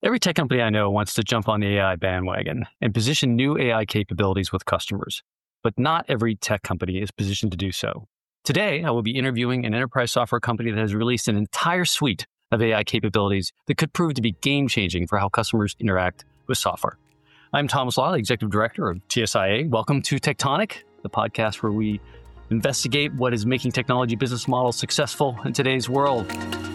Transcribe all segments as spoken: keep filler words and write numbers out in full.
Every tech company I know wants to jump on the A I bandwagon and position new A I capabilities with customers, but not every tech company is positioned to do so. Today, I will be interviewing an enterprise software company that has released an entire suite of A I capabilities that could prove to be game-changing for how customers interact with software. I'm Thomas Law, Executive Director of T S I A. Welcome to Tectonic, the podcast where we investigate what is making technology business models successful in today's world.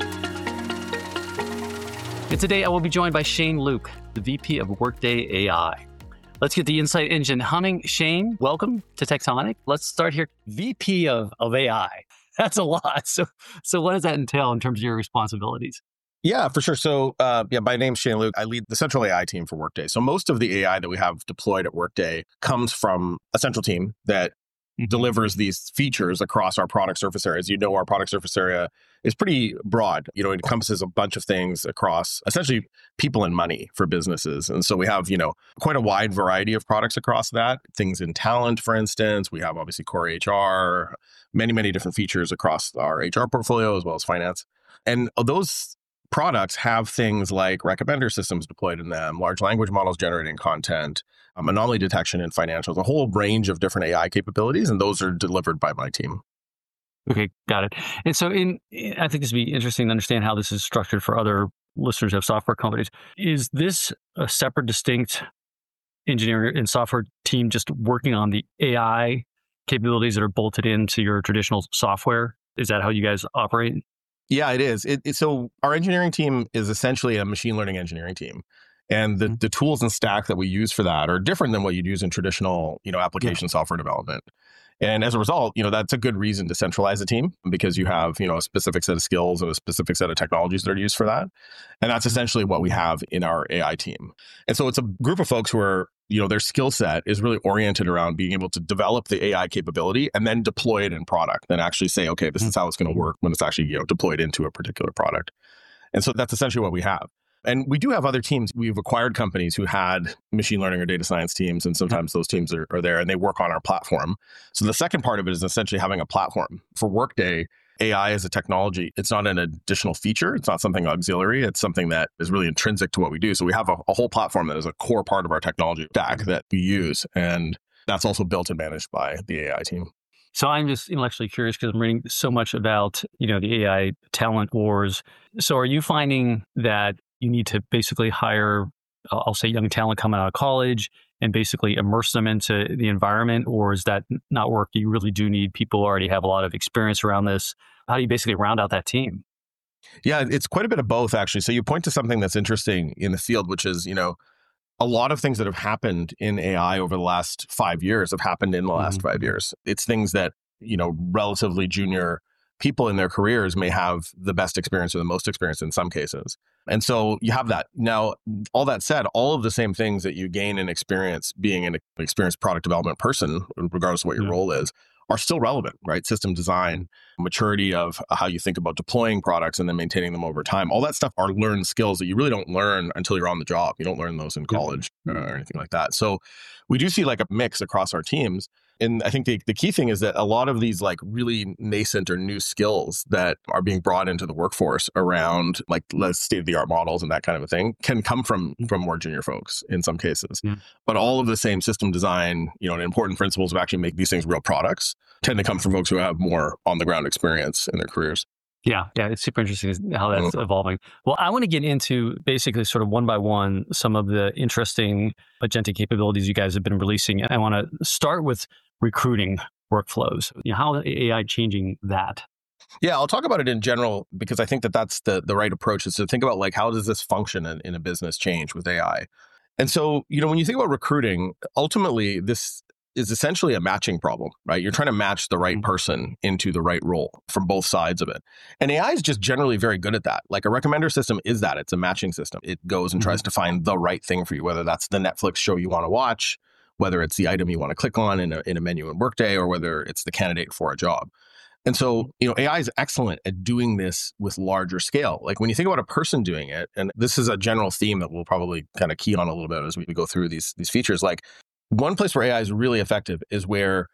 And today I will be joined by Shane Luke, the V P of Workday A I. Let's get the insight engine humming. Shane, welcome to Tectonic. Let's start here. V P of, of A I. That's a lot. So, so what does that entail in terms of your responsibilities? Yeah, for sure. So, uh, yeah, my name's Shane Luke. I lead the central A I team for Workday. So most of the A I that we have deployed at Workday comes from a central team that delivers these features across our product surface areas. You know, our product surface area is pretty broad. You know, it encompasses a bunch of things across essentially people and money for businesses. And so we have, you know, quite a wide variety of products across that. Things in talent, for instance. We have obviously core H R, many, many different features across our H R portfolio as well as finance. And those products have things like recommender systems deployed in them, large language models generating content, um, anomaly detection in financials, a whole range of different A I capabilities, and those are delivered by my team. Okay, got it. And so in, I think this would be interesting to understand how this is structured for other listeners of software companies. Is this a separate, distinct engineering and software team just working on the A I capabilities that are bolted into your traditional software? Is that how you guys operate? Yeah, it is. It, it, so our engineering team is essentially a machine learning engineering team. And the, mm-hmm. the tools and stack that we use for that are different than what you'd use in traditional, you know, application yeah. software development. And as a result, you know, that's a good reason to centralize a team because you have, you know, a specific set of skills and a specific set of technologies that are used for that. And that's essentially what we have in our A I team. And so it's a group of folks who are, you know, their skill set is really oriented around being able to develop the A I capability and then deploy it in product and actually say, okay, this is how it's going to work when it's actually, you know, deployed into a particular product. And so that's essentially what we have. And we do have other teams. We've acquired companies who had machine learning or data science teams, and sometimes those teams are, are there and they work on our platform. So the second part of it is essentially having a platform. For Workday, A I is a technology. It's not an additional feature. It's not something auxiliary. It's something that is really intrinsic to what we do. So we have a, a whole platform that is a core part of our technology stack that we use. And that's also built and managed by the A I team. So I'm just intellectually curious because I'm reading so much about, you know, the A I talent wars. So are you finding that you need to basically hire, I'll say, young talent coming out of college and basically immerse them into the environment? Or is that not work? You really do need people who already have a lot of experience around this. How do you basically round out that team? Yeah, it's quite a bit of both, actually. So you point to something that's interesting in the field, which is, you know, a lot of things that have happened in A I over the last five years have happened in the last mm-hmm. five years. It's things that, you know, relatively junior people in their careers may have the best experience or the most experience in some cases. And so you have that. Now, all that said, all of the same things that you gain in experience being an experienced product development person, regardless of what your yeah. role is, are still relevant, right? System design, maturity of how you think about deploying products and then maintaining them over time. All that stuff are learned skills that you really don't learn until you're on the job. You don't learn those in college yeah. or anything like that. So we do see like a mix across our teams. And I think the, the key thing is that a lot of these like really nascent or new skills that are being brought into the workforce around like state-of-the-art models and that kind of a thing can come from from more junior folks in some cases. Yeah. But all of the same system design, you know, and important principles of actually make these things real products tend to come from folks who have more on-the-ground experience in their careers. Yeah, yeah, it's super interesting how that's mm-hmm. evolving. Well, I want to get into basically sort of one by one some of the interesting agentic capabilities you guys have been releasing. I want to start with recruiting workflows. You know, how is A I changing that? Yeah, I'll talk about it in general because I think that that's the, the right approach is to think about like, how does this function in, in a business change with A I? And so, you know, when you think about recruiting, ultimately this is essentially a matching problem, right? You're trying to match the right person into the right role from both sides of it. And A I is just generally very good at that. Like a recommender system is that. It's a matching system. It goes and tries to find the right thing for you, whether that's the Netflix show you want to watch, whether it's the item you want to click on in a, in a menu in Workday, or whether it's the candidate for a job. And so, you know, A I is excellent at doing this with larger scale. Like when you think about a person doing it, and this is a general theme that we'll probably kind of key on a little bit as we go through these, these features, like one place where A I is really effective is where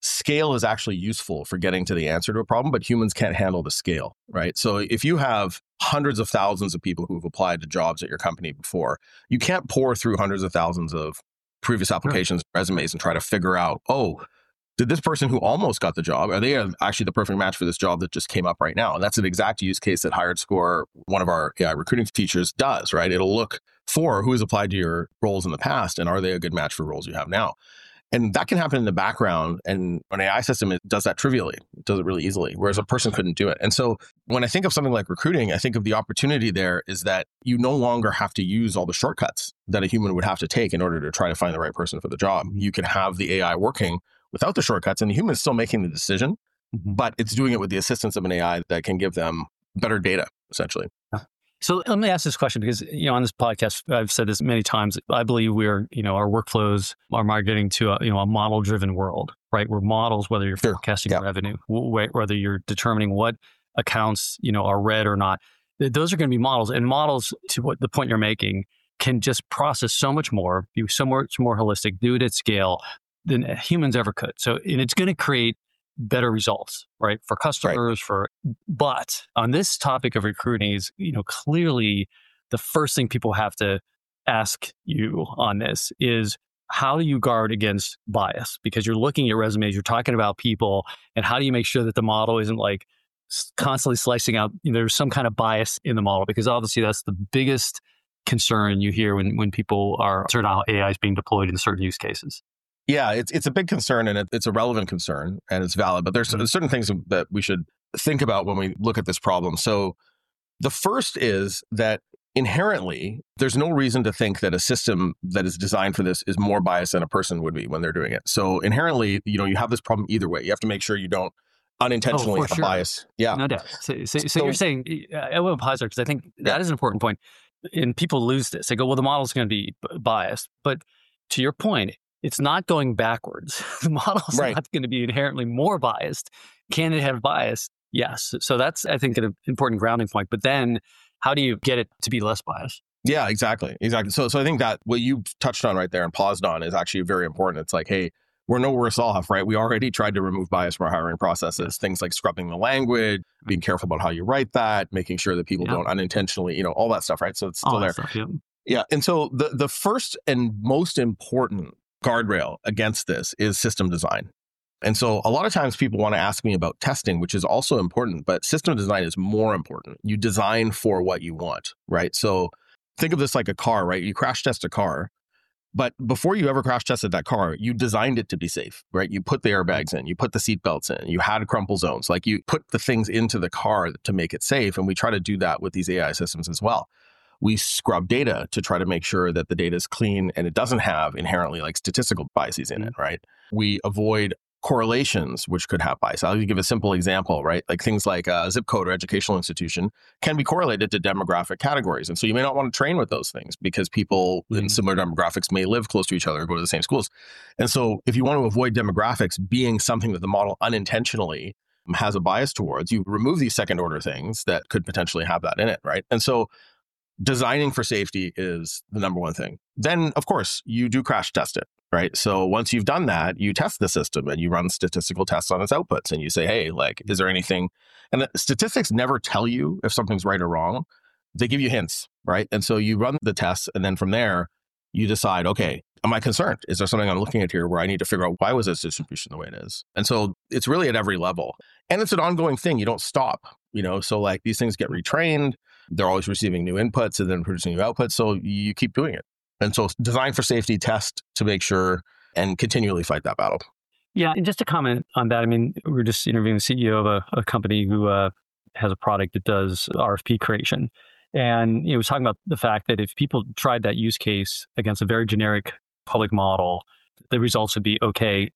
scale is actually useful for getting to the answer to a problem, but humans can't handle the scale, right? So if you have hundreds of thousands of people who've applied to jobs at your company before, you can't pour through hundreds of thousands of previous applications, sure. resumes, and try to figure out, oh, did this person who almost got the job, are they actually the perfect match for this job that just came up right now? And that's an exact use case that HiredScore, one of our A I recruiting features, does, right? It'll look for who has applied to your roles in the past and are they a good match for roles you have now? And that can happen in the background. And an A I system, it does that trivially. It does it really easily, whereas a person couldn't do it. And so when I think of something like recruiting, I think of the opportunity there is that you no longer have to use all the shortcuts that a human would have to take in order to try to find the right person for the job. You can have the A I working without the shortcuts, and the human is still making the decision, but it's doing it with the assistance of an A I that can give them better data, essentially. So let me ask this question because, you know, on this podcast, I've said this many times. I believe we're, you know, our workflows are migrating to a, you know, a model-driven world, right? We're models, whether you're sure. forecasting yeah. revenue, whether you're determining what accounts, you know, are read or not. Those are going to be models, and models, to what the point you're making, can just process so much more, be so much more holistic, do it at scale than humans ever could. So, and it's going to create better results, right? For customers, right. for, but on this topic of recruiting is, you know, clearly the first thing people have to ask you on this is, how do you guard against bias? Because you're looking at resumes, you're talking about people, and how do you make sure that the model isn't like constantly slicing out, you know, there's some kind of bias in the model? Because obviously that's the biggest concern you hear when, when people are certain how A I is being deployed in certain use cases. Yeah, it's it's a big concern, and it, it's a relevant concern, and it's valid. But there's, there's certain things that we should think about when we look at this problem. So the first is that inherently, there's no reason to think that a system that is designed for this is more biased than a person would be when they're doing it. So inherently, you know, you have this problem either way. You have to make sure you don't unintentionally oh, have sure. bias. Yeah, no doubt. So, so, so, so you're saying, I will pause there because I think that yeah. is an important point. And people lose this. They go, well, the model's going to be biased. But to your point, it's not going backwards. The model's right. not going to be inherently more biased. Can it have bias? Yes. So that's, I think, an important grounding point. But then how do you get it to be less biased? Yeah, exactly. Exactly. So so I think that what you touched on right there and paused on is actually very important. It's like, hey, we're no worse off, right? We already tried to remove bias from our hiring processes. Things like scrubbing the language, being careful about how you write that, making sure that people yeah. don't unintentionally, you know, all that stuff, right? So it's still all there. Stuff, yeah. yeah. And so the the first and most important guardrail against this is system design. And so a lot of times people want to ask me about testing, which is also important, but system design is more important. You design for what you want, right? So think of this like a car, right? You crash test a car, but before you ever crash tested that car, you designed it to be safe, right? You put the airbags in, you put the seat belts in, you had crumple zones, like you put the things into the car to make it safe. And we try to do that with these A I systems as well. We scrub data to try to make sure that the data is clean and it doesn't have inherently like statistical biases in it, right? We avoid correlations, which could have bias. I'll give a simple example, right? Like things like a zip code or educational institution can be correlated to demographic categories. And so you may not want to train with those things because people mm-hmm. in similar demographics may live close to each other or go to the same schools. And so if you want to avoid demographics being something that the model unintentionally has a bias towards, you remove these second order things that could potentially have that in it, right? And so designing for safety is the number one thing. Then, of course, you do crash test it, right? So once you've done that, you test the system and you run statistical tests on its outputs and you say, hey, like, is there anything? And the statistics never tell you if something's right or wrong. They give you hints, right? And so you run the tests and then from there, you decide, okay, am I concerned? Is there something I'm looking at here where I need to figure out why was this distribution the way it is? And so it's really at every level. And it's an ongoing thing. You don't stop, you know? So like these things get retrained. They're always receiving new inputs and then producing new outputs. So you keep doing it. And so design for safety, test to make sure, and continually fight that battle. Yeah. And just to comment on that, I mean, we were just interviewing the C E O of a, a company who uh, has a product that does R F P creation. And he was talking about the fact that if people tried that use case against a very generic public model, the results would be okay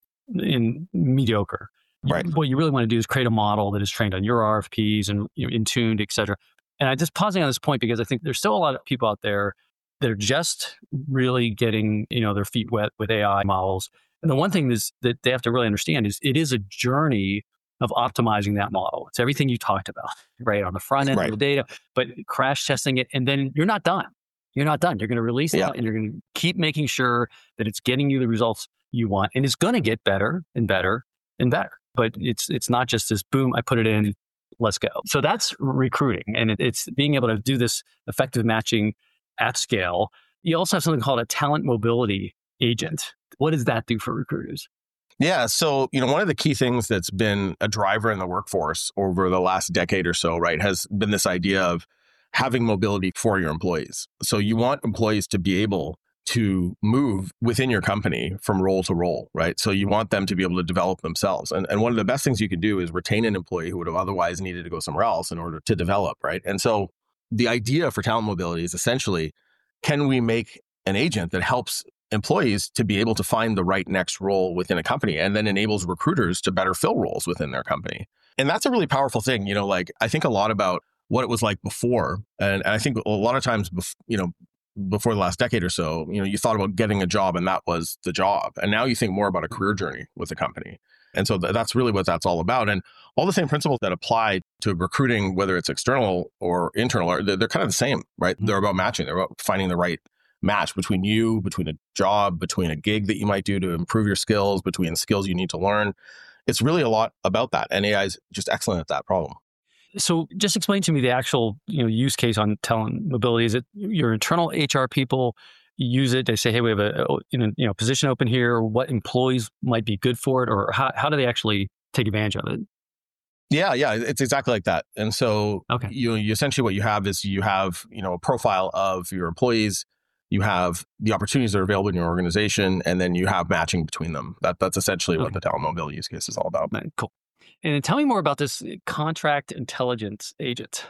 in mediocre. Right. What you really want to do is create a model that is trained on your R F Ps and, you know, in tuned, et cetera. And I'm just pausing on this point because I think there's still a lot of people out there that are just really getting, you know, their feet wet with A I models. And the one thing is that they have to really understand is it is a journey of optimizing that model. It's everything you talked about, right? On the front end right. of the data, but crash testing it, and then you're not done. You're not done. You're going to release yeah. it and you're going to keep making sure that it's getting you the results you want. And it's going to get better and better and better. But it's it's not just this boom, I put it in, let's go. So that's recruiting. And it, it's being able to do this effective matching at scale. You also have something called a talent mobility agent. What does that do for recruiters? Yeah. So, you know, one of the key things that's been a driver in the workforce over the last decade or so, right, has been this idea of having mobility for your employees. So you want employees to be able to move within your company from role to role, right? So you want them to be able to develop themselves. And, and one of the best things you can do is retain an employee who would have otherwise needed to go somewhere else in order to develop, right? And so the idea for talent mobility is essentially, can we make an agent that helps employees to be able to find the right next role within a company and then enables recruiters to better fill roles within their company? And that's a really powerful thing. You know, like I think a lot about what it was like before. And, and I think a lot of times, bef- you know, before the last decade or so, you know, you thought about getting a job and that was the job. And now you think more about a career journey with the company. And so th- that's really what that's all about. And all the same principles that apply to recruiting, whether it's external or internal, are they're, they're kind of the same, right? Mm-hmm. They're about matching. They're about finding the right match between you, between a job, between a gig that you might do to improve your skills, between skills you need to learn. It's really a lot about that. And A I is just excellent at that problem. So just explain to me the actual, you know, use case on talent mobility. Is it your internal H R people use it? They say, hey, we have a, you know, you know, position open here. What employees might be good for it? Or how, how do they actually take advantage of it? Yeah, yeah, it's exactly like that. And so okay. you, you essentially what you have is you have, you know, a profile of your employees, you have the opportunities that are available in your organization, and then you have matching between them. That That's essentially okay. what the talent mobility use case is all about. Right, cool. And then tell me more about this contract intelligence agent.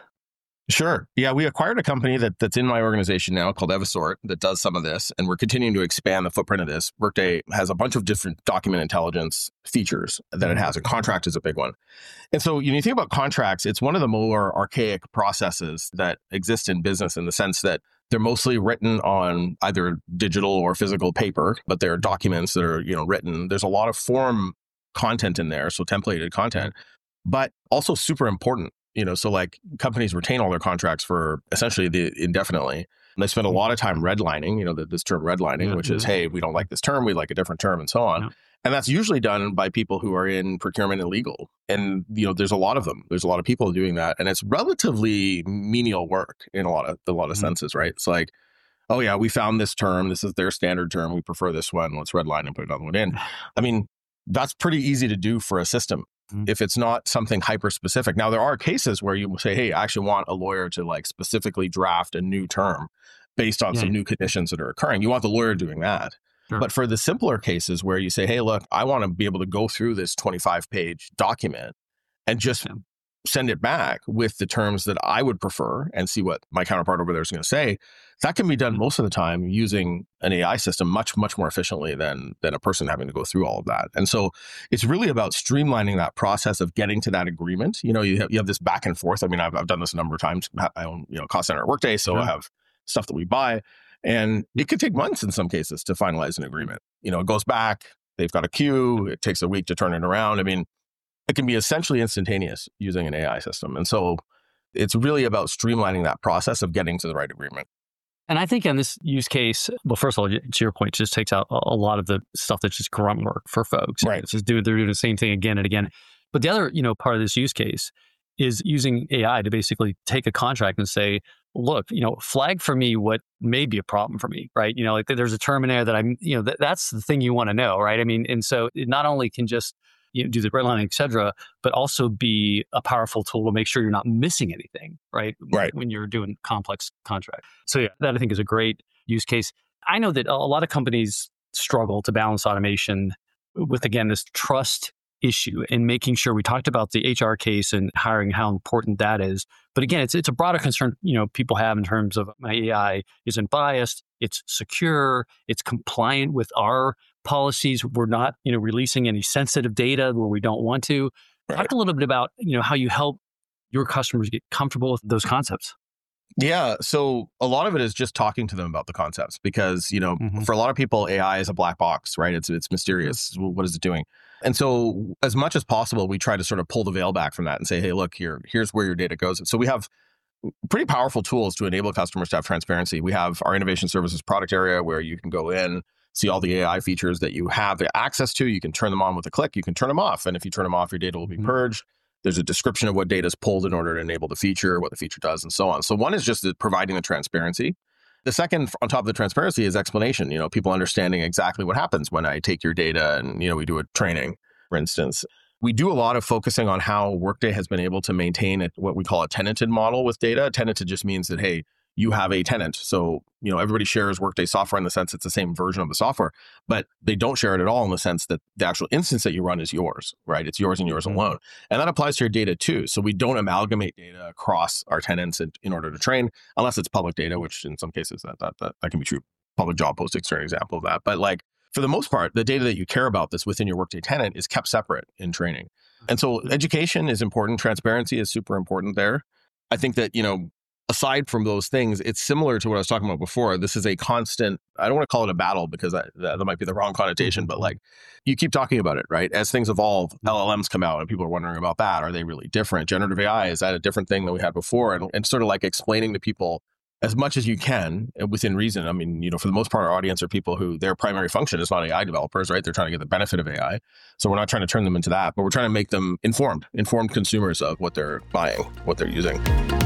Sure. Yeah, we acquired a company that, that's in my organization now called Evisort that does some of this, and we're continuing to expand the footprint of this. Workday has a bunch of different document intelligence features that it has, and contract is a big one. And so, you know, you think about contracts, it's one of the more archaic processes that exist in business in the sense that they're mostly written on either digital or physical paper, but they're documents that are, you know, written. There's a lot of form content in there, so templated content, but also super important. You know, so like companies retain all their contracts for essentially the indefinitely. And they spend a lot of time redlining, you know, the, this term redlining, yeah, which yeah. is, hey, we don't like this term, we like a different term and so on. Yeah. And that's usually done by people who are in procurement and legal. And, you know, there's a lot of them. There's a lot of people doing that. And it's relatively menial work in a lot of, a lot of mm-hmm. senses, right? It's like, oh yeah, we found this term. This is their standard term. We prefer this one. Let's redline and put another one in. I mean, that's pretty easy to do for a system. If it's not something hyper specific. Now, there are cases where you will say, hey, I actually want a lawyer to like specifically draft a new term based on yeah. some new conditions that are occurring. You want the lawyer doing that. Sure. But for the simpler cases where you say, hey, look, I want to be able to go through this twenty-five page document and just yeah. send it back with the terms that I would prefer and see what my counterpart over there is going to say, that can be done most of the time using an A I system much, much more efficiently than, than a person having to go through all of that. And so it's really about streamlining that process of getting to that agreement. You know, you have, you have this back and forth. I mean, I've, I've done this a number of times. I own, you know, cost center at Workday, so yeah. I have stuff that we buy. And it could take months in some cases to finalize an agreement. You know, it goes back, they've got a queue, it takes a week to turn it around. I mean, it can be essentially instantaneous using an A I system. And so it's really about streamlining that process of getting to the right agreement. And I think in this use case, well, first of all, to your point, it just takes out a lot of the stuff that's just grunt work for folks. Right. It's just doing, they're doing the same thing again and again. But the other, you know, part of this use case is using A I to basically take a contract and say, look, you know, flag for me what may be a problem for me, right? You know, like there's a term in there that I'm, you know, that, that's the thing you want to know, right? I mean, and so it not only can just you know, do the redlining, et cetera, but also be a powerful tool to make sure you're not missing anything, right? Right. When you're doing complex contracts. So yeah, that I think is a great use case. I know that a lot of companies struggle to balance automation with, again, this trust issue and making sure we talked about the H R case and hiring, how important that is. But again, it's it's a broader concern, you know, people have in terms of my A I isn't biased, it's secure, it's compliant with our policies. We're not, you know, releasing any sensitive data where we don't want to. Right. Talk a little bit about, you know, how you help your customers get comfortable with those concepts. Yeah. So a lot of it is just talking to them about the concepts because, you know, mm-hmm. for a lot of people, A I is a black box, right? It's it's mysterious. Mm-hmm. What is it doing? And so as much as possible, we try to sort of pull the veil back from that and say, hey, look, here, here's where your data goes. So we have pretty powerful tools to enable customers to have transparency. We have our innovation services product area where you can go in see all the A I features that you have access to. You can turn them on with a click. You can turn them off. And if you turn them off, your data will be Mhm. purged. There's a description of what data is pulled in order to enable the feature, what the feature does, and so on. So one is just the providing the transparency. The second, on top of the transparency, is explanation. You know, people understanding exactly what happens when I take your data and, you know, we do a training, for instance. We do a lot of focusing on how Workday has been able to maintain a, what we call a tenanted model with data. Tenanted just means that, hey, you have a tenant. So, you know, everybody shares Workday software in the sense it's the same version of the software, but they don't share it at all in the sense that the actual instance that you run is yours, right? It's yours and yours Mhm. alone. And that applies to your data too. So we don't amalgamate data across our tenants in, in order to train, unless it's public data, which in some cases that, that, that, that can be true. Public job postings are an example of that. But like, for the most part, the data that you care about that's within your Workday tenant is kept separate in training. And so education is important. Transparency is super important there. I think that, you know, aside from those things, it's similar to what I was talking about before. This is a constant, I don't want to call it a battle because I, that, that might be the wrong connotation, but like you keep talking about it, right? As things evolve, L L Ms come out and people are wondering about that. Are they really different? Generative A I, is that a different thing than we had before? And, and sort of like explaining to people as much as you can within reason. I mean, you know, for the most part, our audience are people who their primary function is not A I developers, right? They're trying to get the benefit of A I. So we're not trying to turn them into that, but we're trying to make them informed, informed consumers of what they're buying, what they're using.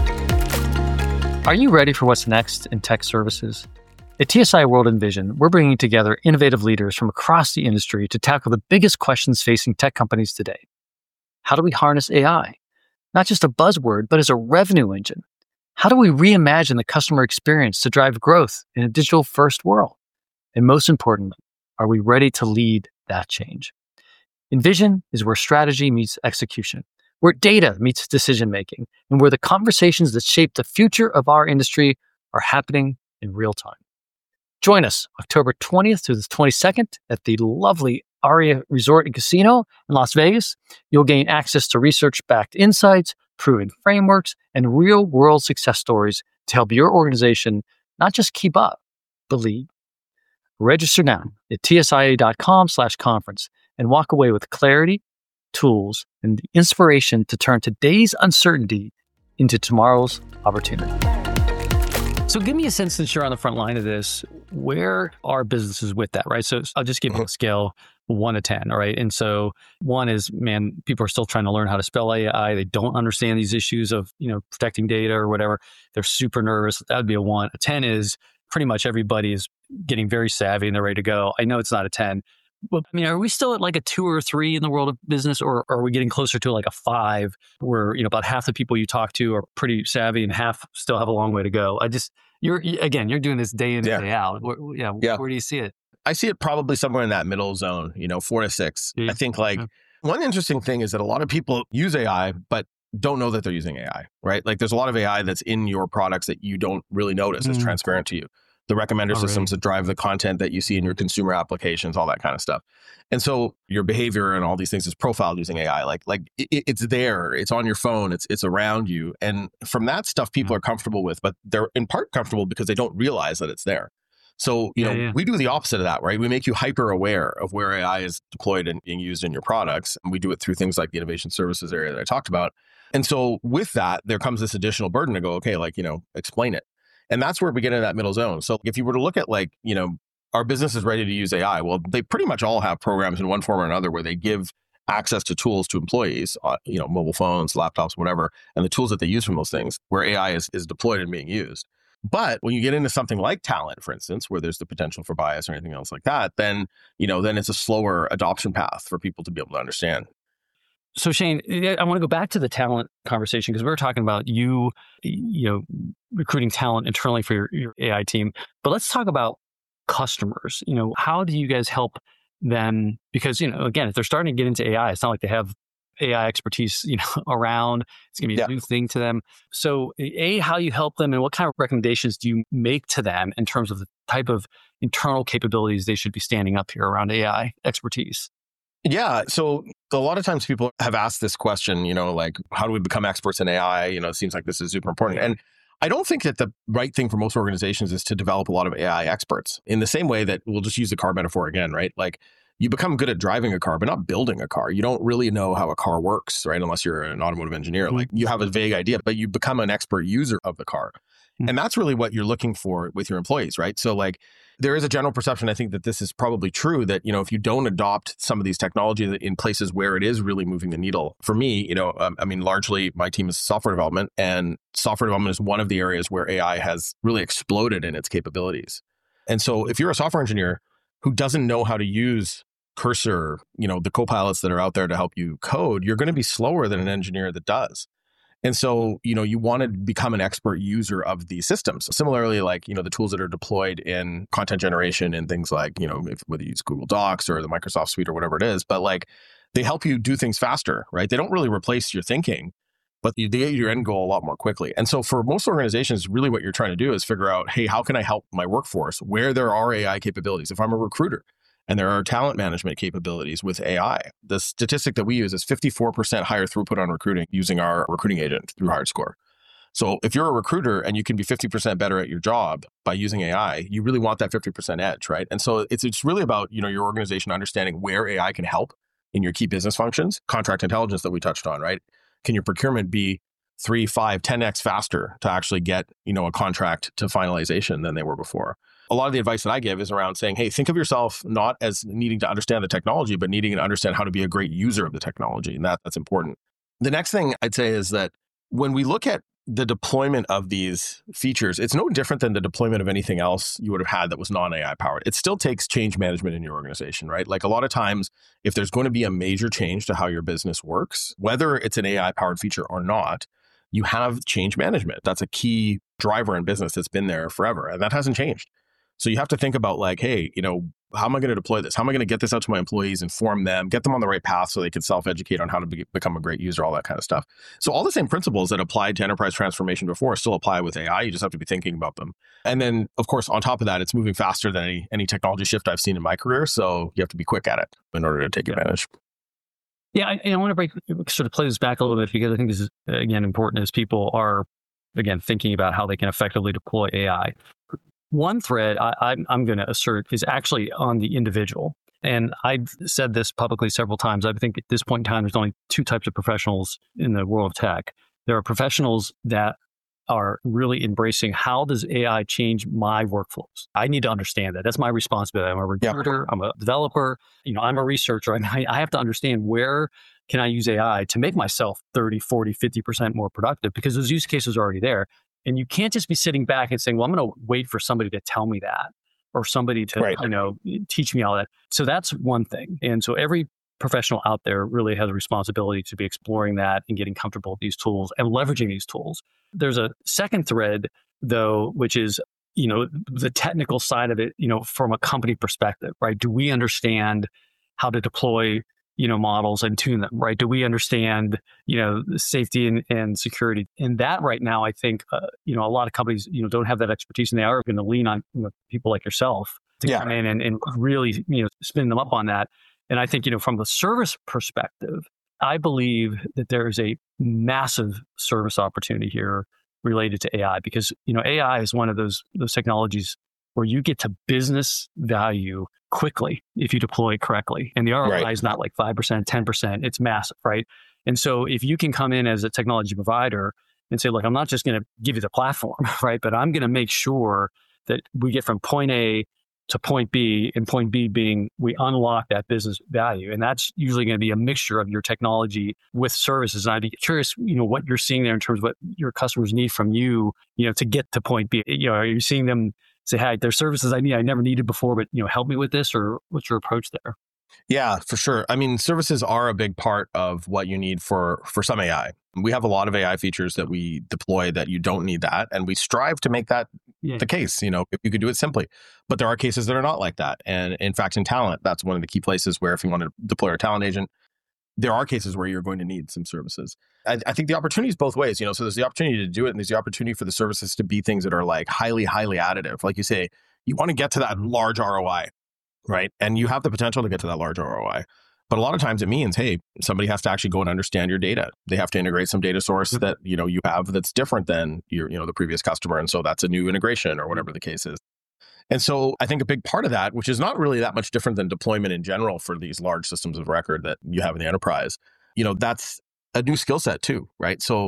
Are you ready for what's next in tech services? At T S I World Envision, we're bringing together innovative leaders from across the industry to tackle the biggest questions facing tech companies today. How do we harness A I? Not just a buzzword, but as a revenue engine. How do we reimagine the customer experience to drive growth in a digital-first world? And most importantly, are we ready to lead that change? Envision is where strategy meets execution, where data meets decision-making, and where the conversations that shape the future of our industry are happening in real time. Join us October twentieth through the twenty-second at the lovely Aria Resort and Casino in Las Vegas. You'll gain access to research-backed insights, proven frameworks, and real-world success stories to help your organization not just keep up, but lead. Register now at tsia.com slash conference and walk away with clarity, tools, and the inspiration to turn today's uncertainty into tomorrow's opportunity. So give me a sense, since you're on the front line of this, where are businesses with that, right? So I'll just give you a scale, one to ten, all right? And so one is, man, people are still trying to learn how to spell A I. They don't understand these issues of, you know, protecting data or whatever. They're super nervous. That would be a one. A ten is pretty much everybody is getting very savvy and they're ready to go. I know it's not a ten. Well, I mean, are we still at like a two or a three in the world of business, or are we getting closer to like a five where, you know, about half the people you talk to are pretty savvy and half still have a long way to go? I just, you're, again, you're doing this day in Yeah. and day out. Where, yeah, Yeah. where do you see it? I see it probably somewhere in that middle zone, you know, four to six. Yeah. I think like Yeah. one interesting thing is that a lot of people use A I, but don't know that they're using A I, right? Like there's a lot of A I that's in your products that you don't really notice is Mm. transparent to you. The recommender Oh, systems really? that drive the content that you see in your consumer applications, all that kind of stuff. And so your behavior and all these things is profiled using A I. Like, like it, it's there, it's on your phone, it's it's around you. And from that stuff, people Mm. are comfortable with, but they're in part comfortable because they don't realize that it's there. So, you Yeah, know, yeah. we do the opposite of that, right? We make you hyper aware of where A I is deployed and being used in your products. And we do it through things like the innovation services area that I talked about. And so with that, there comes this additional burden to go, okay, like, you know, explain it. And that's where we get into that middle zone. So if you were to look at like, you know, our business is ready to use A I, well, they pretty much all have programs in one form or another where they give access to tools to employees, uh, you know, mobile phones, laptops, whatever, and the tools that they use from those things where A I is, is deployed and being used. But when you get into something like talent, for instance, where there's the potential for bias or anything else like that, then, you know, then it's a slower adoption path for people to be able to understand. So Shane, I want to go back to the talent conversation because we were talking about you, you know, recruiting talent internally for your, your A I team. But let's talk about customers. You know, how do you guys help them? Because, you know, again, if they're starting to get into A I, it's not like they have A I expertise, you know, around. It's going to be Yeah. a new thing to them. So, A, how you help them and what kind of recommendations do you make to them in terms of the type of internal capabilities they should be standing up here around A I expertise? Yeah. So a lot of times people have asked this question, you know, like, how do we become experts in A I? You know, it seems like this is super important. And I don't think that the right thing for most organizations is to develop a lot of A I experts in the same way that we'll just use the car metaphor again, right? Like you become good at driving a car, but not building a car. You don't really know how a car works, right? Unless you're an automotive engineer. Mm-hmm. Like you have a vague idea, but you become an expert user of the car. Mm-hmm. And that's really what you're looking for with your employees, right? So like, there is a general perception, I think, that this is probably true, that, you know, if you don't adopt some of these technologies in places where it is really moving the needle. For me, you know, um, I mean, largely my team is software development, and software development is one of the areas where A I has really exploded in its capabilities. And so if you're a software engineer who doesn't know how to use Cursor, you know, the copilots that are out there to help you code, you're going to be slower than an engineer that does. And so, you know, you want to become an expert user of these systems. Similarly, like, you know, the tools that are deployed in content generation and things like, you know, if, whether you use Google Docs or the Microsoft Suite or whatever it is, but like they help you do things faster, right? They don't really replace your thinking, but they get your end goal a lot more quickly. And so for most organizations, really what you're trying to do is figure out, hey, how can I help my workforce where there are A I capabilities? If I'm a recruiter, and there are talent management capabilities with A I. The statistic that we use is fifty-four percent higher throughput on recruiting using our recruiting agent through HiredScore. So if you're a recruiter and you can be fifty percent better at your job by using A I, you really want that fifty percent edge, right? And so it's it's really about, you know, your organization understanding where A I can help in your key business functions. Contract intelligence that we touched on, right? Can your procurement be three, five, ten x faster to actually get, you know, a contract to finalization than they were before? A lot of the advice that I give is around saying, hey, think of yourself not as needing to understand the technology, but needing to understand how to be a great user of the technology. And that, that's important. The next thing I'd say is that when we look at the deployment of these features, it's no different than the deployment of anything else you would have had that was non-A I powered. It still takes change management in your organization, right? Like a lot of times, if there's going to be a major change to how your business works, whether it's an A I powered feature or not, you have change management. That's a key driver in business that's been there forever, and that hasn't changed. So you have to think about like, hey, you know, how am I going to deploy this? How am I going to get this out to my employees, inform them, get them on the right path so they can self-educate on how to be, become a great user, all that kind of stuff. So all the same principles that applied to enterprise transformation before still apply with A I. You just have to be thinking about them. And then, of course, on top of that, it's moving faster than any, any technology shift I've seen in my career. So you have to be quick at it in order to take yeah. advantage. Yeah, I, I want to break, sort of play this back a little bit because I think this is, again, important as people are, again, thinking about how they can effectively deploy A I. One thread I, I'm, I'm going to assert is actually on the individual. And I've said this publicly several times. I think at this point in time, there's only two types of professionals in the world of tech. There are professionals that are really embracing how does A I change my workflows. I need to understand that. That's my responsibility. I'm a recruiter. Yeah. I'm a developer. You know, I'm a researcher. And I, I have to understand where can I use A I to make myself thirty, forty, fifty percent more productive, because those use cases are already there. And you can't just be sitting back and saying, well, I'm going to wait for somebody to tell me that or somebody to, right. you know, teach me all that. So that's one thing. And so every professional out there really has a responsibility to be exploring that and getting comfortable with these tools and leveraging these tools. There's a second thread, though, which is, you know, the technical side of it, you know, from a company perspective, right? Do we understand how to deploy, you know, models and tune them, right? Do we understand, you know, safety and, and security? And that right now, I think, uh, you know, a lot of companies, you know, don't have that expertise, and they are going to lean on, you know, people like yourself to yeah. come in and, and really, you know, spin them up on that. And I think, you know, from the service perspective, I believe that there is a massive service opportunity here related to A I, because, you know, A I is one of those those technologies where you get to business value quickly if you deploy it correctly. And the R O I right. is not like five percent, ten percent, it's massive, right? And so if you can come in as a technology provider and say, look, I'm not just going to give you the platform, right? But I'm going to make sure that we get from point A to point B, and point B being we unlock that business value. And that's usually going to be a mixture of your technology with services. And I'd be curious, you know, what you're seeing there in terms of what your customers need from you, you know, to get to point B. You know, are you seeing them say, hey, there's services I need, I never needed before, but, you know, help me with this? Or what's your approach there? Yeah, for sure. I mean, services are a big part of what you need for, for some A I. We have a lot of A I features that we deploy that you don't need that. And we strive to make that yeah. the case, you know, if you could do it simply. But there are cases that are not like that. And in fact, in talent, that's one of the key places where if you want to deploy a talent agent, there are cases where you're going to need some services. I, I think the opportunity is both ways, you know, so there's the opportunity to do it, and there's the opportunity for the services to be things that are like highly, highly additive. Like you say, you want to get to that large R O I, right? And you have the potential to get to that large R O I. But a lot of times it means, hey, somebody has to actually go and understand your data. They have to integrate some data source that, you know, you have that's different than your, you know, the previous customer. And so that's a new integration or whatever the case is. And so I think a big part of that, which is not really that much different than deployment in general for these large systems of record that you have in the enterprise, you know, that's a new skill set too, right? So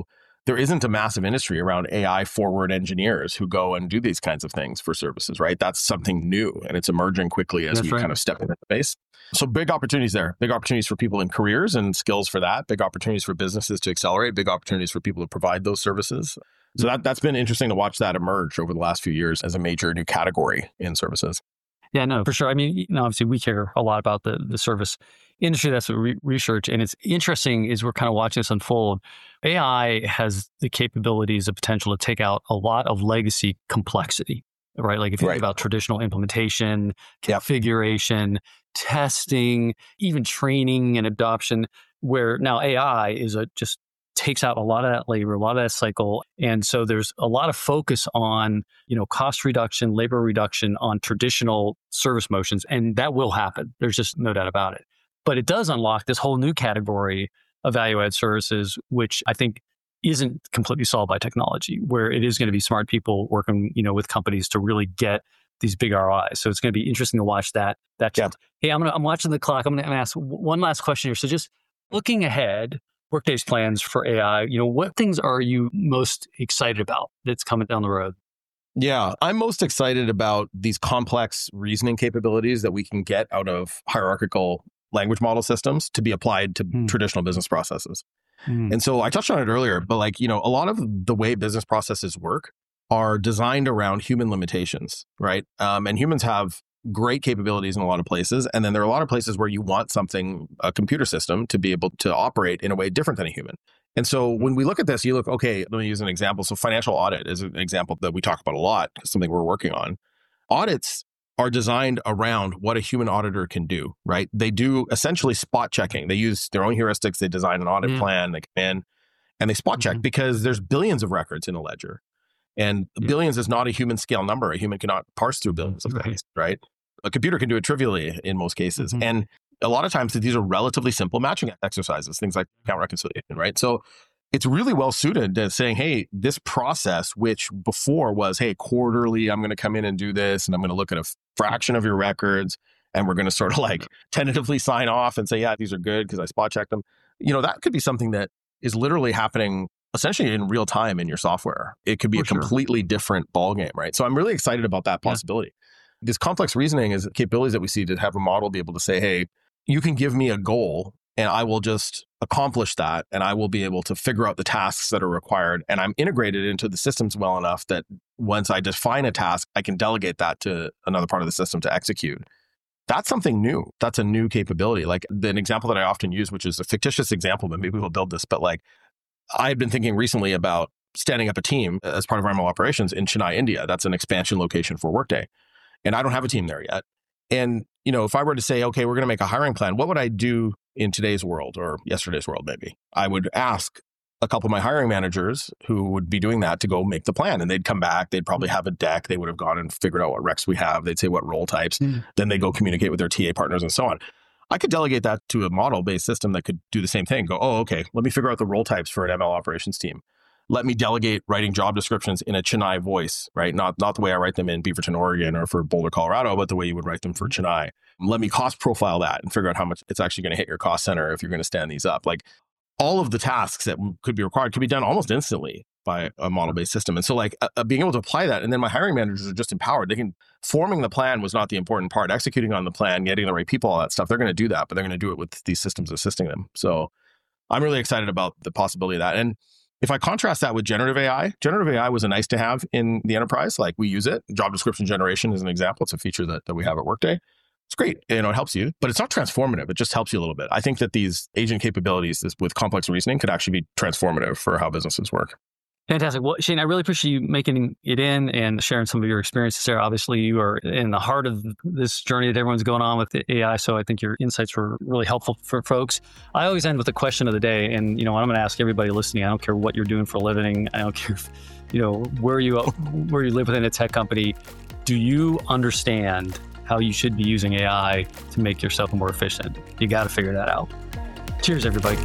there isn't a massive industry around A I forward engineers who go and do these kinds of things for services, right? That's something new and it's emerging quickly as That's we right. kind of step into the space. So big opportunities there, big opportunities for people in careers and skills for that, big opportunities for businesses to accelerate, big opportunities for people to provide those services. So that, that's been interesting to watch that emerge over the last few years as a major new category in services. Yeah, no, for sure. I mean, you know, obviously we care a lot about the, the service industry. That's what re- research. And it's interesting is we're kind of watching this unfold. A I has the capabilities, the potential to take out a lot of legacy complexity, right? Like if you Right. think about traditional implementation, Yep. configuration, testing, even training and adoption, where now A I is a just takes out a lot of that labor, a lot of that cycle. And so there's a lot of focus on, you know, cost reduction, labor reduction on traditional service motions. And that will happen. There's just no doubt about it. But it does unlock this whole new category of value-add services, which I think isn't completely solved by technology, where it is going to be smart people working, you know, with companies to really get these big R O Is. So it's going to be interesting to watch that. That Yeah. Hey, I'm gonna, I'm watching the clock. I'm going to ask one last question here. So just looking ahead, Workday's plans for A I, you know, what things are you most excited about that's coming down the road? Yeah, I'm most excited about these complex reasoning capabilities that we can get out of hierarchical language model systems to be applied to Hmm. traditional business processes. Hmm. And so I touched on it earlier, but like, you know, a lot of the way business processes work are designed around human limitations, right? Um, and humans have great capabilities in a lot of places. And then there are a lot of places where you want something, a computer system, to be able to operate in a way different than a human. And so when we look at this, you look, okay, let me use an example. So financial audit is an example that we talk about a lot, something we're working on. Audits are designed around what a human auditor can do, right? They do essentially spot checking. They use their own heuristics. They design an audit Yeah. plan, they come in and they spot check Mhm. because there's billions of records in a ledger. And Yeah. billions is not a human scale number. A human cannot parse through billions of Right. things, right? A computer can do it trivially in most cases. Mhm. And a lot of times these are relatively simple matching exercises, things like account reconciliation, right? So it's really well suited to saying, hey, this process, which before was, hey, quarterly, I'm going to come in and do this, and I'm going to look at a fraction of your records, and we're going to sort of like tentatively sign off and say, yeah, these are good because I spot checked them. You know, that could be something that is literally happening essentially in real time in your software. It could be For a sure. completely different ballgame, right? So I'm really excited about that Yeah. possibility. This complex reasoning is capabilities that we see to have a model be able to say, hey, you can give me a goal and I will just accomplish that. And I will be able to figure out the tasks that are required. And I'm integrated into the systems well enough that once I define a task, I can delegate that to another part of the system to execute. That's something new. That's a new capability. Like the, an example that I often use, which is a fictitious example, but maybe we'll build this. But like I've been thinking recently about standing up a team as part of our M L operations in Chennai, India. That's an expansion location for Workday. And I don't have a team there yet. And, you know, if I were to say, okay, we're going to make a hiring plan, what would I do in today's world or yesterday's world, maybe? I would ask a couple of my hiring managers who would be doing that to go make the plan. And they'd come back. They'd probably have a deck. They would have gone and figured out what recs we have. They'd say what role types. Mm. Then they go communicate with their T A partners and so on. I could delegate that to a model-based system that could do the same thing. Go, oh, okay, let me figure out the role types for an M L operations team. Let me delegate writing job descriptions in a Chennai voice, right? Not, not the way I write them in Beaverton, Oregon, or for Boulder, Colorado, but the way you would write them for Chennai. Let me cost profile that and figure out how much it's actually going to hit your cost center if you're going to stand these up. Like all of the tasks that could be required could be done almost instantly by a model-based system. And so like uh, being able to apply that, and then my hiring managers are just empowered. They can, forming the plan was not the important part. Executing on the plan, getting the right people, all that stuff, they're going to do that, but they're going to do it with these systems assisting them. So I'm really excited about the possibility of that. And if I contrast that with generative A I, generative A I was a nice to have in the enterprise. Like we use it. Job description generation is an example. It's a feature that, that we have at Workday. It's great. You know, it helps you, but it's not transformative. It just helps you a little bit. I think that these agent capabilities this, with complex reasoning could actually be transformative for how businesses work. Fantastic. Well, Shane, I really appreciate you making it in and sharing some of your experiences there. Obviously, you are in the heart of this journey that everyone's going on with the A I. So I think your insights were really helpful for folks. I always end with the question of the day. And, you know, I'm going to ask everybody listening, I don't care what you're doing for a living. I don't care, if, you know, where you, where you live within a tech company. Do you understand how you should be using A I to make yourself more efficient? You got to figure that out. Cheers, everybody.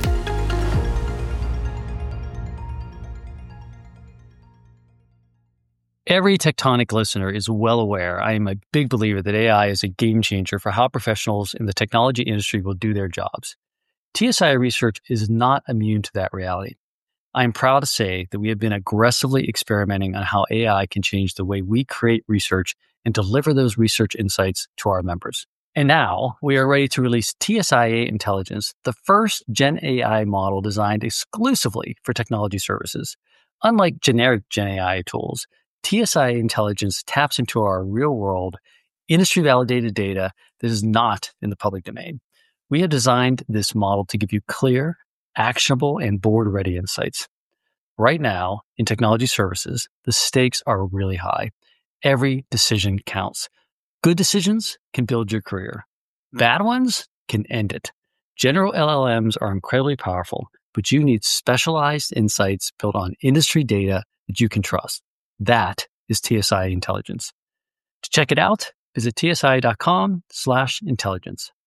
Every Tectonic listener is well aware I am a big believer that A I is a game changer for how professionals in the technology industry will do their jobs. T S I research is not immune to that reality. I am proud to say that we have been aggressively experimenting on how A I can change the way we create research and deliver those research insights to our members. And now we are ready to release T S I A Intelligence, the first Gen A I model designed exclusively for technology services. Unlike generic Gen A I tools, T S I A Intelligence taps into our real-world, industry-validated data that is not in the public domain. We have designed this model to give you clear, actionable, and board-ready insights. Right now, in technology services, the stakes are really high. Every decision counts. Good decisions can build your career. Bad ones can end it. General L L Ms are incredibly powerful, but you need specialized insights built on industry data that you can trust. That is T S I Intelligence. To check it out, visit tsi.com slash intelligence.